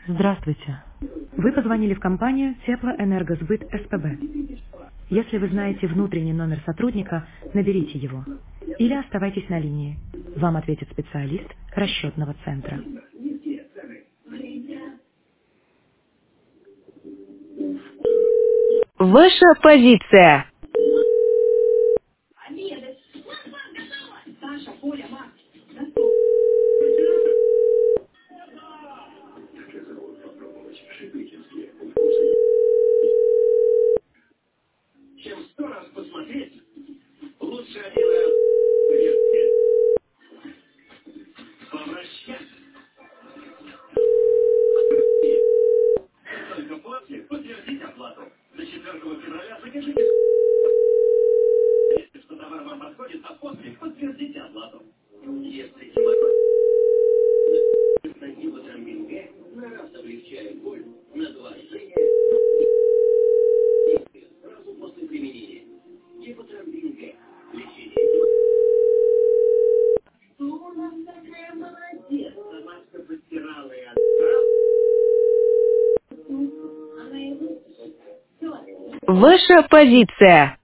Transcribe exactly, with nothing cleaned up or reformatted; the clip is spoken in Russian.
Здравствуйте. Вы позвонили в компанию Теплоэнергосбыт СПБ. Если вы знаете внутренний номер сотрудника, наберите его. Или оставайтесь на линии. Вам ответит специалист расчетного центра. Ваша позиция. Ваша позиция.